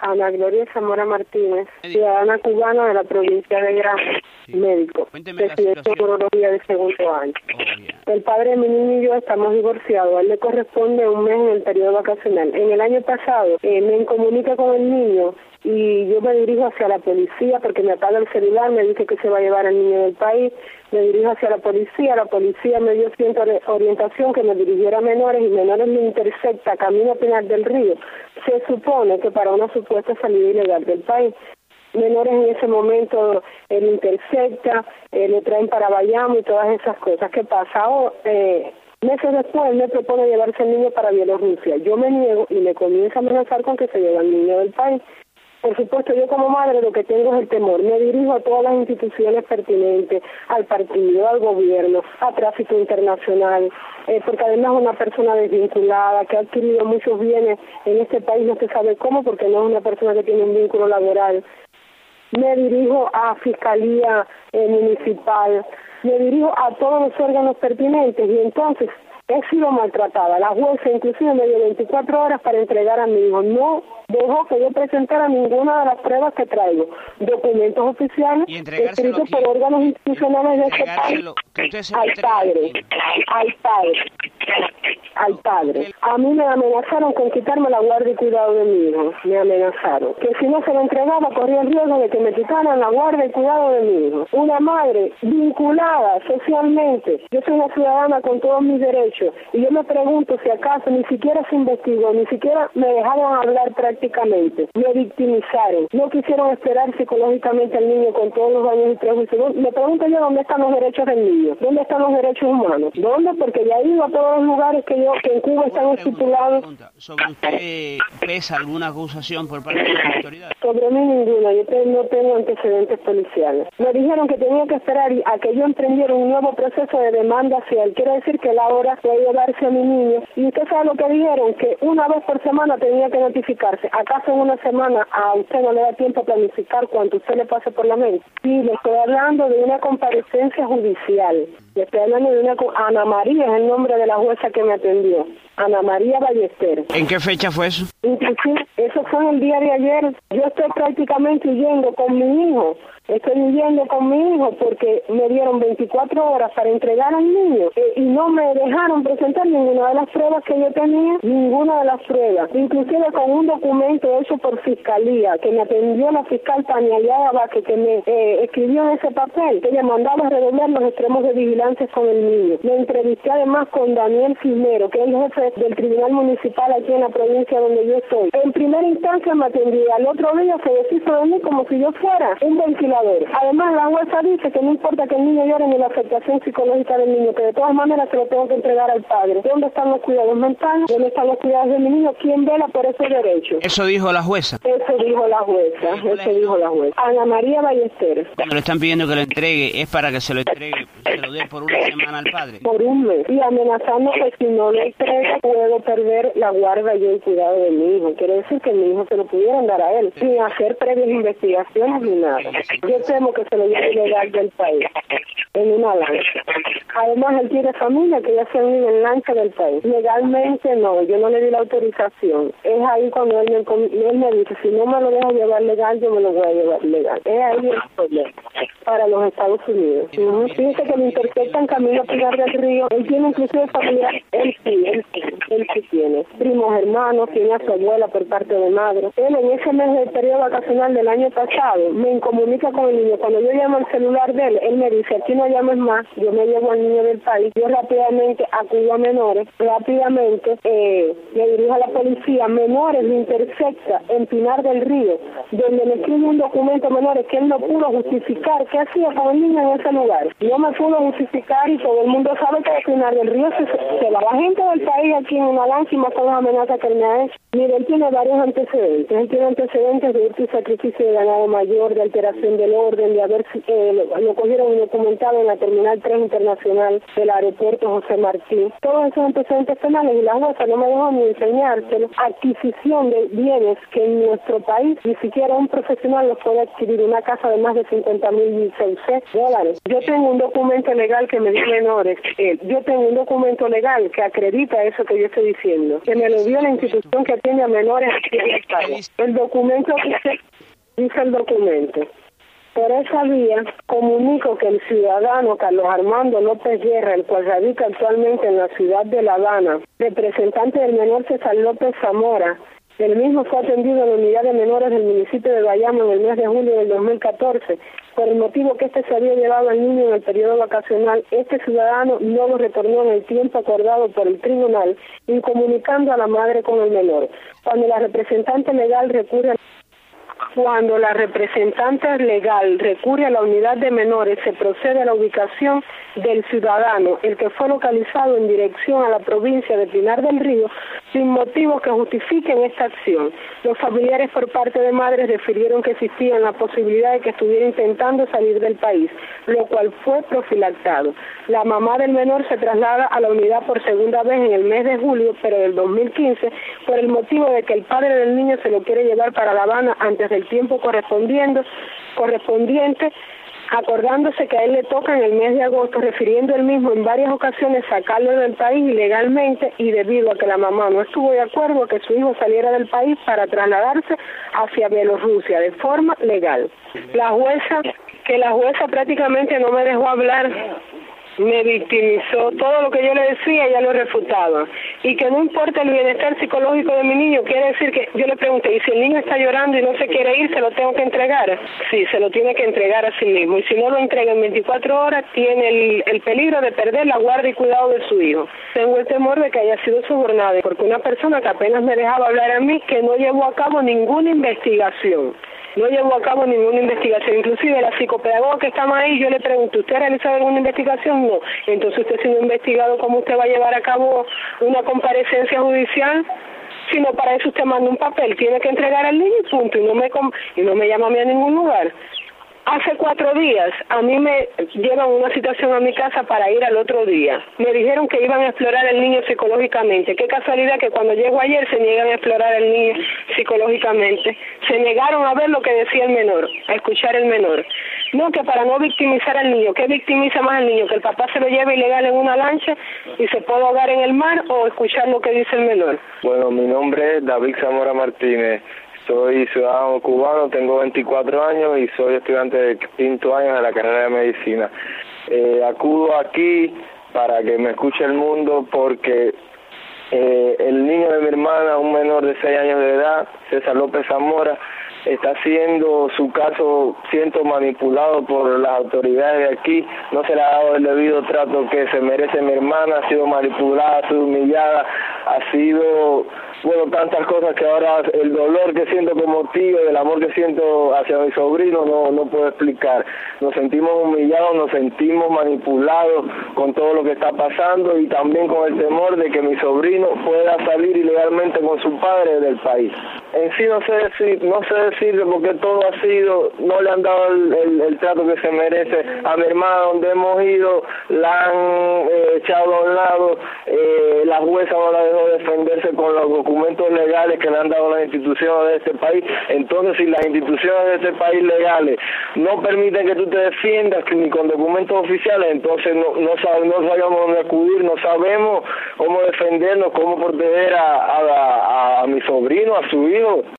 Ana Gloria Zamora Martínez, ciudadana cubana de la provincia de Granma, médico, residente en urología de segundo año. El padre de mi niño y yo estamos divorciados. A él le corresponde un mes en el periodo vacacional. En el año pasado me comunica con el niño y yo me dirijo hacia la policía porque me apaga el celular, me dice que se va a llevar al niño del país. Me dirijo hacia la policía me dio cierta orientación que me dirigiera a menores y menores me intercepta camino a Pinar del Río. Se supone que para una supuesta salida ilegal del país. Menores en ese momento él intercepta, le traen para Bayamo y todas esas cosas. ¿Qué pasa? Meses después me propone llevarse al niño para Bielorrusia. Yo me niego y me comienza a amenazar con que se lleve al niño del país. Por supuesto, yo como madre lo que tengo es el temor. Me dirijo a todas las instituciones pertinentes, al partido, al gobierno, a Tráfico Internacional, porque además es una persona desvinculada, que ha adquirido muchos bienes en este país, no se sabe cómo, porque no es una persona que tiene un vínculo laboral. Me dirijo a Fiscalía Municipal, me dirijo a todos los órganos pertinentes y entonces he sido maltratada. La jueza inclusive me dio 24 horas para entregar a mi hijo. No dejó que yo presentara ninguna de las pruebas que traigo. Documentos oficiales escritos por órganos institucionales de este país. Al padre. A mí me amenazaron con quitarme la guardia y cuidado de mi hijo. Me amenazaron. Que si no se lo entregaba corría el riesgo de que me quitaran la guardia y cuidado de mi hijo. Una madre vinculada socialmente. Yo soy una ciudadana con todos mis derechos. Y yo me pregunto si acaso ni siquiera se investigó, ni siquiera me dejaron hablar prácticamente. Me victimizaron. No quisieron esperar psicológicamente al niño con todos los daños y prejuicios. Me pregunto yo dónde están los derechos del niño. ¿Dónde están los derechos humanos? ¿Dónde? Porque ya he ido a todos los lugares que en Cuba están estipulados. ¿Sobre usted pesa alguna acusación por parte de las autoridades? Sobre mí ninguna, yo no tengo antecedentes policiales. Me dijeron que tenía que esperar a que yo emprendiera un nuevo proceso de demanda hacia él. Quiere decir que él ahora puede llevarse a mi niño. Y usted sabe lo que dijeron, que una vez por semana tenía que notificarse. ¿Acaso en una semana a usted no le da tiempo a planificar cuánto usted le pase por la mente? Sí, le estoy hablando de una comparecencia judicial. Le estoy hablando de Ana María es el nombre de la jueza que me atendió. Ana María Ballester. ¿En qué fecha fue eso? Inclusive, eso fue en el día de ayer. Yo estoy prácticamente huyendo con mi hijo. Estoy huyendo con mi hijo porque me dieron 24 horas para entregar al niño y no me dejaron presentar ninguna de las pruebas que yo tenía, ninguna de las pruebas. Inclusive con un documento hecho por Fiscalía, que me atendió la fiscal Tania Vázquez, que me escribió en ese papel, que ella mandaba a redoblar los extremos de vigilancia con el niño. Me entrevisté además con Daniel Cisnero, que es el jefe del Tribunal Municipal aquí en la provincia donde yo estoy. En primera instancia me atendía, al otro día se deshizo de mí como si yo fuera un ventilador. Además, la jueza dice que no importa que el niño llore ni la afectación psicológica del niño, que de todas maneras se lo tengo que entregar al padre. ¿Dónde están los cuidados mentales? ¿Dónde están los cuidados de mi niño? ¿Quién vela por esos derechos? ¿Eso dijo la jueza? Eso dijo la jueza. Ana María Ballester. Cuando le están pidiendo que lo entregue, ¿es para que se lo entregue, se lo dé por una semana al padre? Por un mes. Y amenazando que si no lo entrega, puedo perder la guarda y el cuidado de mi hijo. Quiere decir que mi hijo se lo pudieran dar a él, sin hacer previas investigaciones ni nada. Yo temo que se lo lleve ilegal del país, en una lancha. Además, él tiene familia que ya se han ido en lancha del país. Legalmente no, yo no le di la autorización. Es ahí cuando él me dice, si no me lo deja llevar legal, yo me lo voy a llevar legal. Es ahí el problema, para los Estados Unidos. Fíjese que me interceptan camino a Pinar del Río. Él tiene inclusive familia, él sí tiene. Primos hermanos, tiene a su abuela por parte de madre. Él en ese mes del periodo vacacional del año pasado, me comunica con el niño. Cuando yo llamo al celular de él me dice, aquí no llames más, yo me llevo al niño del país. Yo rápidamente acudo a menores, rápidamente me dirijo a la policía. Menores me intercepta en Pinar del Río, donde me escribe un documento menores que él no pudo justificar qué hacía con el niño en ese lugar. No me pudo justificar y todo el mundo sabe que en Pinar del Río se va la gente del país aquí en una lancha y más con las amenazas que él me ha hecho. Mire, él tiene varios antecedentes. Él tiene antecedentes de hurto y sacrificio de ganado mayor, de alteración del orden, de haber lo cogieron y documentado en la Terminal 3 Internacional del aeropuerto José Martí. Todos esos antecedentes penales y la jueza no me dejó ni enseñárselo. Adquisición de bienes que en nuestro país ni siquiera un profesional los puede adquirir. Una casa de más de $50,000 dólares. Yo tengo un documento documento legal que me dio menores. Yo tengo un documento legal que acredita eso que yo estoy diciendo, que me lo dio la institución que atiende a menores aquí en el país. El documento dice el documento. Por esa vía, comunico que el ciudadano Carlos Armando López Guerra, el cual radica actualmente en la ciudad de La Habana, representante del menor César López Zamora, el mismo fue atendido en la unidad de menores del municipio de Bayamo en el mes de julio del 2014, por el motivo que este se había llevado al niño en el periodo vacacional. Este ciudadano no lo retornó en el tiempo acordado por el tribunal, incomunicando a la madre con el menor. Cuando la representante legal recurre a la unidad de menores, se procede a la ubicación del ciudadano, el que fue localizado en dirección a la provincia de Pinar del Río, sin motivos que justifiquen esta acción. Los familiares por parte de madres refirieron que existía la posibilidad de que estuviera intentando salir del país, lo cual fue profilactado. La mamá del menor se traslada a la unidad por segunda vez en el mes de julio, pero del 2015, por el motivo de que el padre del niño se lo quiere llevar para La Habana antes del tiempo correspondiente, acordándose que a él le toca en el mes de agosto, refiriendo él mismo en varias ocasiones sacarlo del país ilegalmente, y debido a que la mamá no estuvo de acuerdo a que su hijo saliera del país para trasladarse hacia Bielorrusia de forma legal. La jueza prácticamente no me dejó hablar, me victimizó, todo lo que yo le decía ella lo refutaba, y que no importa el bienestar psicológico de mi niño, quiere decir que yo le pregunté, ¿y si el niño está llorando y no se quiere ir, se lo tengo que entregar? Sí, se lo tiene que entregar a sí mismo, y si no lo entrega en 24 horas, tiene el peligro de perder la guarda y cuidado de su hijo. Tengo el temor de que haya sido sobornada, porque una persona que apenas me dejaba hablar a mí, que no llevó a cabo ninguna investigación. Inclusive la psicopedagoga que estaba ahí, yo le pregunto, ¿usted ha realizado alguna investigación? No. Entonces usted, si no ha investigado, ¿cómo usted va a llevar a cabo una comparecencia judicial? Si no, para eso usted manda un papel, tiene que entregar al niño y punto, y no me llama a mí a ningún lugar. Hace 4 días a mí me llevan una citación a mi casa para ir al otro día. Me dijeron que iban a explorar al niño psicológicamente. Qué casualidad que cuando llego ayer se niegan a explorar al niño psicológicamente. Se negaron a ver lo que decía el menor, a escuchar el menor. No, que para no victimizar al niño. ¿Qué victimiza más al niño? ¿Que el papá se lo lleve ilegal en una lancha y se pueda ahogar en el mar, o escuchar lo que dice el menor? Bueno, mi nombre es David Zamora Martínez. Soy ciudadano cubano, tengo 24 años y soy estudiante de 5º año de la carrera de medicina. Acudo aquí para que me escuche el mundo porque el niño de mi hermana, un menor de 6 años de edad, César López Zamora, está siendo su caso, siento manipulado por las autoridades de aquí. No se le ha dado el debido trato que se merece mi hermana, ha sido manipulada, ha sido humillada, ha sido, bueno, tantas cosas que ahora el dolor que siento como tío, el amor que siento hacia mi sobrino no puedo explicar. Nos sentimos humillados, nos sentimos manipulados con todo lo que está pasando, y también con el temor de que mi sobrino pueda salir ilegalmente con su padre del país. En sí no sé decirle porque todo ha sido, no le han dado el trato que se merece a mi hermana. Donde hemos ido la han echado a un lado, la jueza no la dejó defenderse con los documentos legales que le han dado las instituciones de este país. Entonces, si las instituciones de este país legales no permiten que tú te defiendas ni con documentos oficiales, entonces no sabemos dónde acudir, no sabemos cómo defendernos, cómo proteger a mi sobrino, a su hijo.